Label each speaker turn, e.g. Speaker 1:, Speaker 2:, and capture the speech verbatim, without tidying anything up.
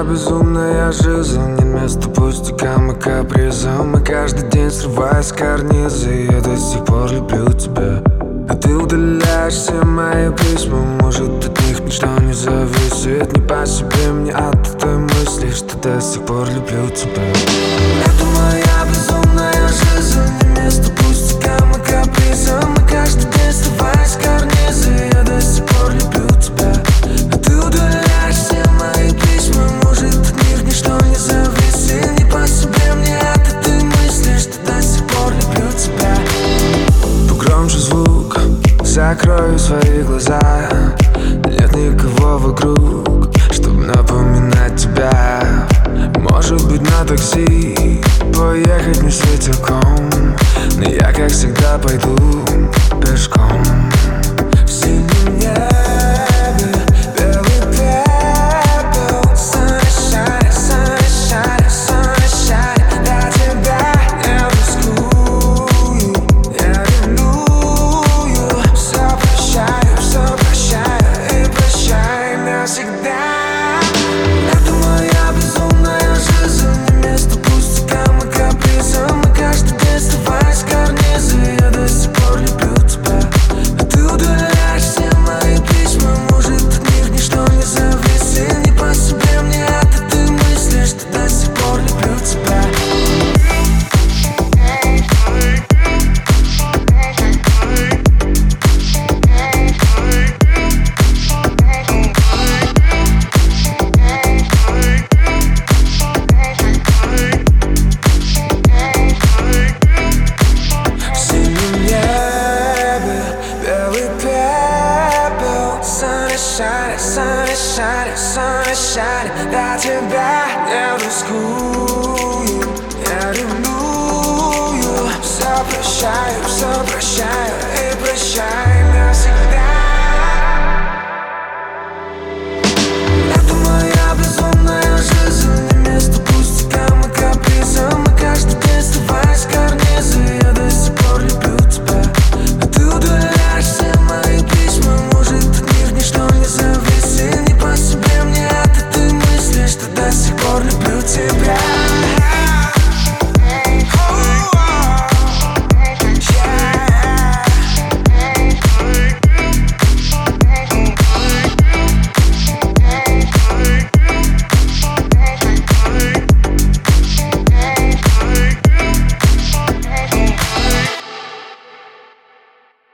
Speaker 1: безумная жизнь, не место пустякам и капризам. И каждый день срывая с карниза, я до сих пор люблю тебя. А ты удаляешь все мои письма, может от них ничто не зависит. Не по себе мне от той мысли, что до сих пор люблю тебя. Это моя безумная жизнь, не место пустякам и капризам. И каждый день срывая с карниза, я до сих пор люблю тебя. А ты удаляешь все мои письма, может от них ничто не зависит. Не по себе мне от этой мысли, что до сих пор люблю тебя. Погромче звук, закрою свои глаза. Нет никого вокруг, чтобы напоминать тебя. Может быть на такси поехать не с ветерком, но я как всегда пойду пешком. В синем небе белый пепел, sunshine, sunshine, sunshine. Для тебя я рискую, я ревную. Все прощаю, все прощаю и прощай навсегда. Это моя безумная жизнь, не место пустякам и капризам. И каждый день срывая с карниза, я до сих пор люблю тебя. А ты удаляешь все мои письма, может от них ничто не зависит. Не по себе мне от этой мысли, что до сих пор люблю тебя. В синем небе белый пепел, sunshine, sunshine, sunshine. Для тебя я рискую, я ревную. Все прощаю, все прощаю и прощай навсегда.